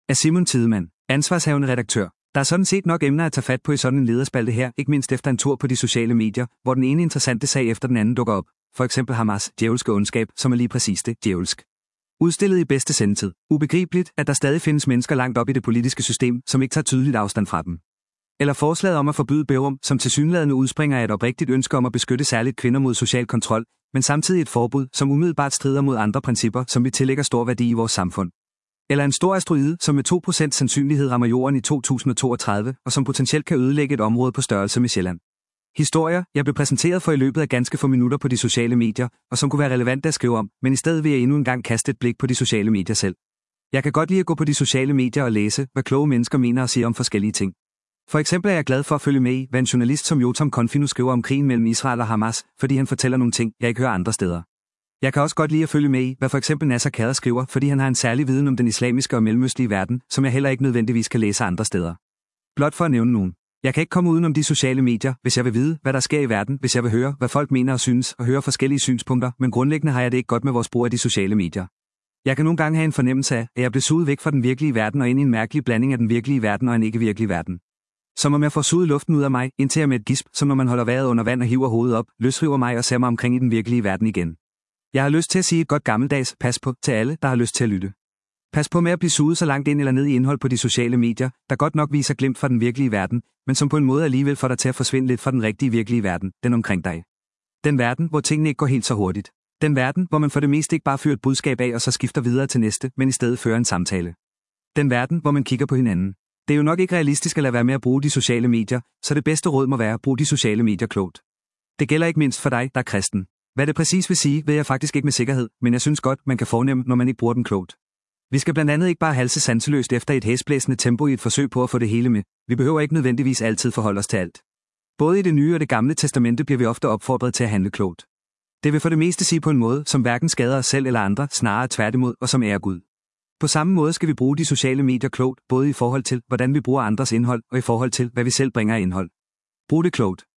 Af Simon Tidemand, ansvarshavende redaktør. Der er sådan set nok emner at tage fat på i sådan en lederspalte her, ikke mindst efter en tur på de sociale medier, hvor den ene interessante sag efter den anden dukker op. For eksempel Hamas' djævelske ondskab, som er lige præcis det, djævelsk. Udstillet i bedste sendetid. Ubegribeligt, at der stadig findes mennesker langt op i det politiske system, som ikke tager tydeligt afstand fra dem. Eller forslaget om at forbyde bærum, som tilsyneladende udspringer af et oprigtigt ønske om at beskytte særligt kvinder mod social kontrol, men samtidig et forbud, som umiddelbart strider mod andre principper, som vi tillægger stor værdi i vores samfund. Eller en stor asteroide, som med 2% sandsynlighed rammer jorden i 2032, og som potentielt kan ødelægge et område på størrelse med Sjælland. Historier, jeg blev præsenteret for i løbet af ganske få minutter på de sociale medier, og som kunne være relevante at skrive om, men i stedet vil jeg endnu en gang kaste et blik på de sociale medier selv. Jeg kan godt lide at gå på de sociale medier og læse, hvad kloge mennesker mener og siger om forskellige ting. For eksempel er jeg glad for at følge med i, hvad en journalist som Yotam Konfinu skriver om krigen mellem Israel og Hamas, fordi han fortæller nogle ting, jeg ikke hører andre steder. Jeg kan også godt lide at følge med i, hvad for eksempel Nasser Khader skriver, fordi han har en særlig viden om den islamiske og mellemøstlige verden, som jeg heller ikke nødvendigvis kan læse andre steder. Blot for at nævne nogen. Jeg kan ikke komme uden om de sociale medier, hvis jeg vil vide, hvad der sker i verden, hvis jeg vil høre, hvad folk mener og synes, og høre forskellige synspunkter, men grundlæggende har jeg det ikke godt med vores brug af de sociale medier. Jeg kan nogle gange have en fornemmelse af, at jeg bliver suget væk fra den virkelige verden og ind i en mærkelig blanding af den virkelige verden og en ikke-virkelig verden. Som om jeg får suget luften ud af mig, indtil jeg med et gisp, som når man holder vejret under vand og hiver hovedet op, løsriver mig og ser mig omkring i den virkelige verden igen. Jeg har lyst til at sige et godt gammeldags pas på til alle, der har lyst til at lytte. Pas på med at blive suget så langt ind eller ned i indhold på de sociale medier, der godt nok viser glimt fra den virkelige verden, men som på en måde alligevel får dig til at forsvinde lidt fra den rigtige virkelige verden, den omkring dig. Den verden, hvor tingene ikke går helt så hurtigt. Den verden, hvor man for det meste ikke bare fyrer et budskab af og så skifter videre til næste, men i stedet fører en samtale. Den verden, hvor man kigger på hinanden. Det er jo nok ikke realistisk at lade være med at bruge de sociale medier, så det bedste råd må være at bruge de sociale medier klogt. Det gælder ikke mindst for dig, der er kristen. Hvad det præcis vil sige, ved jeg faktisk ikke med sikkerhed, men jeg synes godt, man kan fornemme, når man ikke bruger den klogt. Vi skal blandt andet ikke bare halse sanseløst efter et hæsblæsende tempo i et forsøg på at få det hele med. Vi behøver ikke nødvendigvis altid forholde os til alt. Både i det nye og det gamle testamente bliver vi ofte opfordret til at handle klogt. Det vil for det meste sige på en måde, som hverken skader os selv eller andre, snarere tværtimod og som ærer Gud. På samme måde skal vi bruge de sociale medier klogt, både i forhold til, hvordan vi bruger andres indhold, og i forhold til, hvad vi selv bringer af indhold. Brug det klogt.